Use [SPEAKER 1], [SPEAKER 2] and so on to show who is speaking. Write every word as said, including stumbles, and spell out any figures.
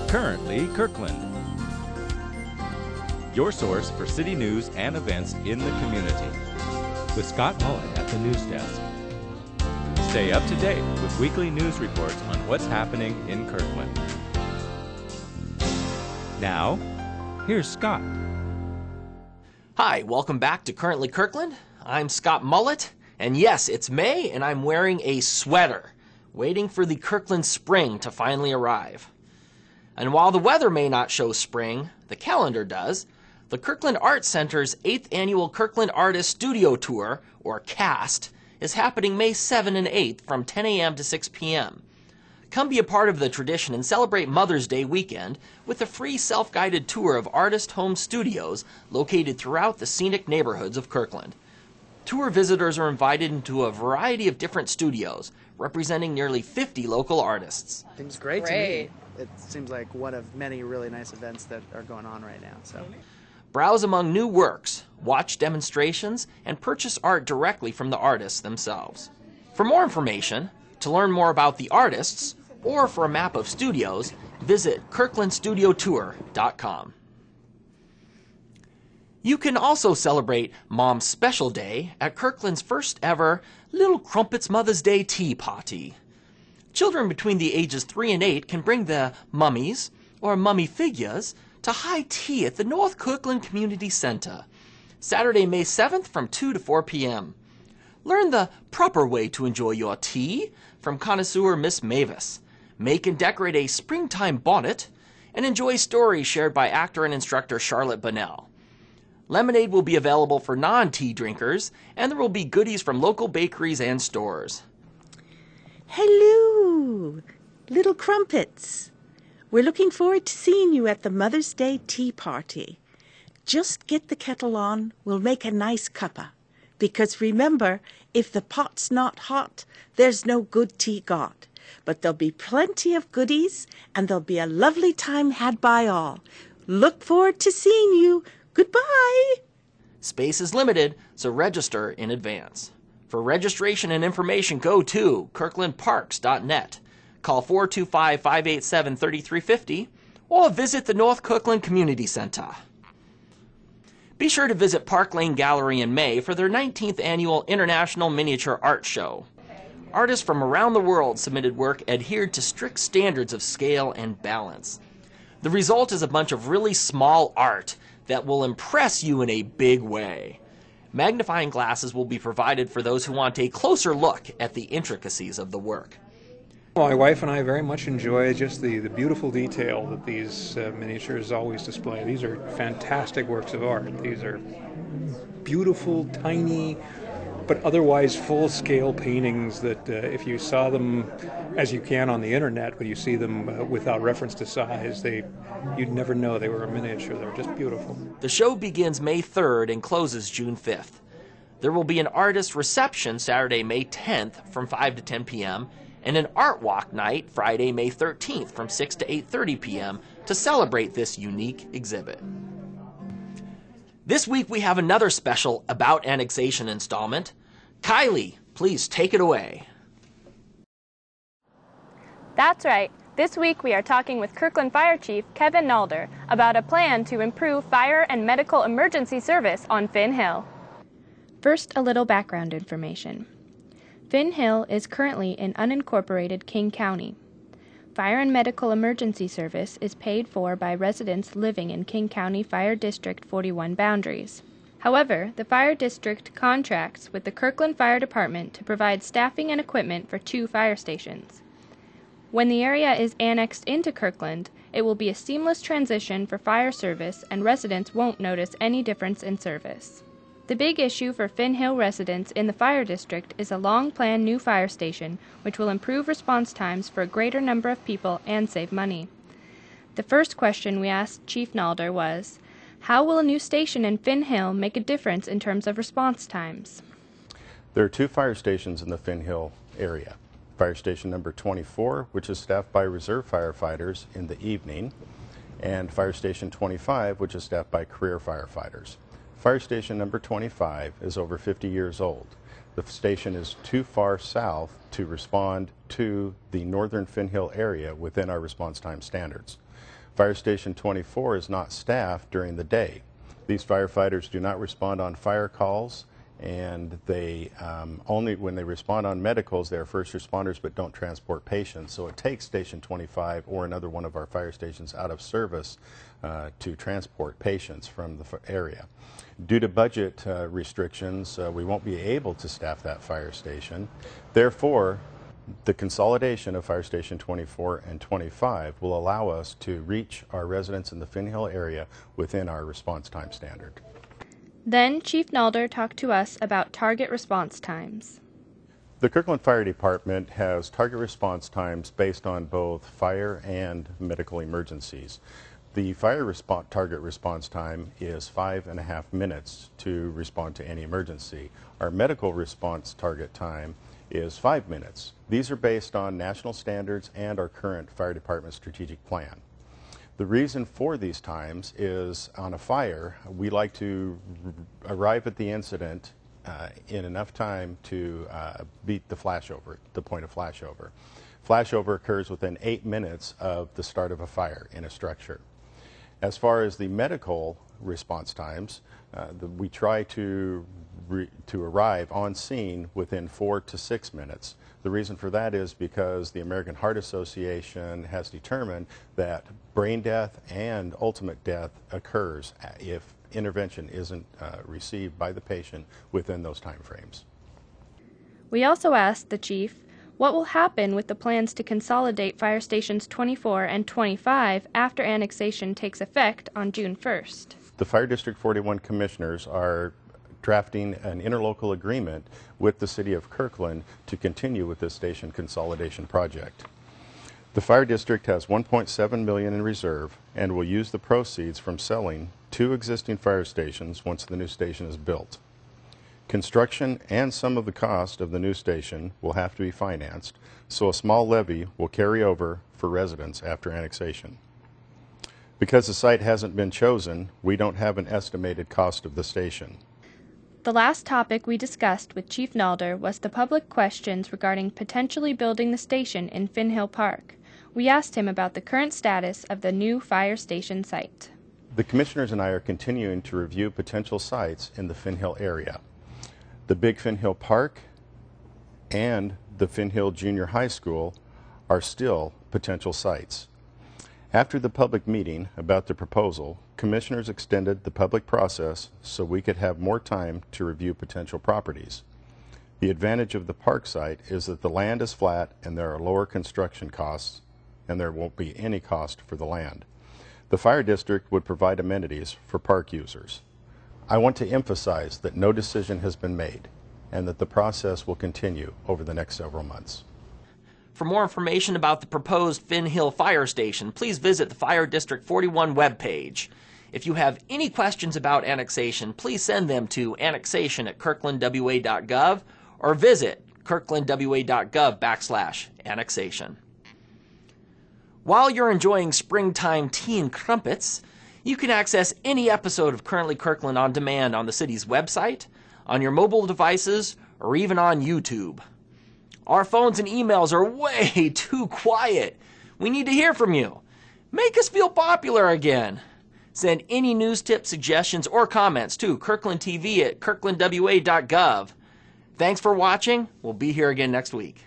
[SPEAKER 1] Currently Kirkland, your source for city news and events in the community. With Scott Mullet at the news desk. Stay up to date with weekly news reports on what's happening in Kirkland. Now, here's Scott.
[SPEAKER 2] Hi, welcome back to Currently Kirkland. I'm Scott Mullet, and yes, it's May, and I'm wearing a sweater, waiting for the Kirkland spring to finally arrive. And while the weather may not show spring, the calendar does. The Kirkland Arts Center's eighth Annual Kirkland Artist Studio Tour, or CAST, is happening May seventh and eighth from ten a m to six p m Come be a part of the tradition and celebrate Mother's Day weekend with a free self-guided tour of artist home studios located throughout the scenic neighborhoods of Kirkland. Tour visitors are invited into a variety of different studios, representing nearly fifty local artists.
[SPEAKER 3] Seems great,
[SPEAKER 4] Great.
[SPEAKER 3] to me. It seems like one of many really nice events that are going on right now. So,
[SPEAKER 2] Browse among new works, watch demonstrations, and purchase art directly from the artists themselves. For more information, to learn more about the artists, or for a map of studios, visit kirkland studio tour dot com. You can also celebrate Mom's Special Day at Kirkland's first ever Little Crumpets Mother's Day Tea Party. Children between the ages three and eight can bring their mummies or mummy figures to high tea at the North Kirkland Community Center, Saturday, May seventh from two to four p m Learn the proper way to enjoy your tea from connoisseur Miss Mavis. Make and decorate a springtime bonnet and enjoy stories shared by actor and instructor Charlotte Bonnell. Lemonade will be available for non-tea drinkers, and there will be goodies from local bakeries and stores.
[SPEAKER 5] Hello, little crumpets. We're looking forward to seeing you at the Mother's Day Tea Party. Just get the kettle on, we'll make a nice cuppa. Because remember, if the pot's not hot, there's no good tea got. But there'll be plenty of goodies, and there'll be a lovely time had by all. Look forward to seeing you. Goodbye.
[SPEAKER 2] Space is limited, so register in advance. For registration and information, go to kirkland parks dot net. Call four two five, five eight seven, three three five zero or visit the North Kirkland Community Center. Be sure to visit Park Lane Gallery in May for their nineteenth Annual International Miniature Art Show. Artists from around the world submitted work adhered to strict standards of scale and balance. The result is a bunch of really small art that will impress you in a big way. Magnifying glasses will be provided for those who want a closer look at the intricacies of the work.
[SPEAKER 6] My wife and I very much enjoy just the, the beautiful detail that these uh, miniatures always display. These are fantastic works of art. These are beautiful, tiny, but otherwise full-scale paintings that uh, if you saw them as you can on the internet, when you see them uh, without reference to size, they you'd never know they were a miniature. They're just beautiful.
[SPEAKER 2] The show begins May third and closes June fifth. There will be an artist reception Saturday, May tenth from five to ten p m and an art walk night Friday, May thirteenth from six to eight thirty p m to celebrate this unique exhibit. This week we have another special About Annexation installment. Kylie, please take it away.
[SPEAKER 4] That's right. This week we are talking with Kirkland Fire Chief Kevin Nalder about a plan to improve fire and medical emergency service on Finn Hill.
[SPEAKER 7] First, a little background information. Finn Hill is currently in unincorporated King County. Fire and medical emergency service is paid for by residents living in King County Fire District forty-one boundaries. However, the fire district contracts with the Kirkland Fire Department to provide staffing and equipment for two fire stations. When the area is annexed into Kirkland, it will be a seamless transition for fire service and residents won't notice any difference in service. The big issue for Finn Hill residents in the fire district is a long-planned new fire station, which will improve response times for a greater number of people and save money. The first question we asked Chief Nalder was, how will a new station in Finn Hill make a difference in terms of response times?
[SPEAKER 8] There are two fire stations in the Finn Hill area. Fire station number twenty-four, which is staffed by reserve firefighters in the evening, and fire station twenty-five, which is staffed by career firefighters. Fire station number twenty-five is over fifty years old. The station is too far south to respond to the northern Finn Hill area within our response time standards. Fire Station twenty-four is not staffed during the day. These firefighters do not respond on fire calls, and they um, only, when they respond on medicals, they are first responders but don't transport patients. So it takes Station twenty-five or another one of our fire stations out of service uh, to transport patients from the area. Due to budget uh, restrictions, uh, we won't be able to staff that fire station. Therefore, the consolidation of Fire Station twenty-four and twenty-five will allow us to reach our residents in the Finn Hill area within our response time standard.
[SPEAKER 7] Then Chief Nalder talked to us about target response times.
[SPEAKER 8] The Kirkland Fire Department has target response times based on both fire and medical emergencies. The fire response, target response time is five and a half minutes to respond to any emergency. Our medical response target time is five minutes. These are based on national standards and our current fire department strategic plan. The reason for these times is on a fire, we like to arrive at the incident uh, in enough time to uh, beat the flashover, the point of flashover. Flashover occurs within eight minutes of the start of a fire in a structure. As far as the medical response times, uh, the, we try to, re, to arrive on scene within four to six minutes. The reason for that is because the American Heart Association has determined that brain death and ultimate death occurs if intervention isn't uh, received by the patient within those time frames.
[SPEAKER 7] We also asked the Chief what will happen with the plans to consolidate Fire Stations twenty-four and twenty-five after annexation takes effect on June first.
[SPEAKER 8] The Fire District forty-one commissioners are drafting an interlocal agreement with the City of Kirkland to continue with this station consolidation project. The Fire District has one point seven million dollars in reserve and will use the proceeds from selling two existing fire stations once the new station is built. Construction and some of the cost of the new station will have to be financed, so a small levy will carry over for residents after annexation. Because the site hasn't been chosen, we don't have an estimated cost of the station.
[SPEAKER 7] The last topic we discussed with Chief Nalder was the public questions regarding potentially building the station in Finn Hill Park. We asked him about the current status of the new fire station site.
[SPEAKER 8] The commissioners and I are continuing to review potential sites in the Finn Hill area. The Big Finn Hill Park and the Finn Hill Junior High School are still potential sites. After the public meeting about the proposal, commissioners extended the public process so we could have more time to review potential properties. The advantage of the park site is that the land is flat and there are lower construction costs, and there won't be any cost for the land. The fire district would provide amenities for park users. I want to emphasize that no decision has been made and that the process will continue over the next several months.
[SPEAKER 2] For more information about the proposed Finn Hill Fire Station, please visit the Fire District forty-one webpage. If you have any questions about annexation, please send them to annexation at kirkland w a dot gov or visit kirkland w a dot gov backslash annexation. While you're enjoying springtime tea and crumpets, you can access any episode of Currently Kirkland on demand on the city's website, on your mobile devices, or even on YouTube. Our phones and emails are way too quiet. We need to hear from you. Make us feel popular again. Send any news tips, suggestions, or comments to Kirkland T V at kirkland w a dot gov. Thanks for watching. We'll be here again next week.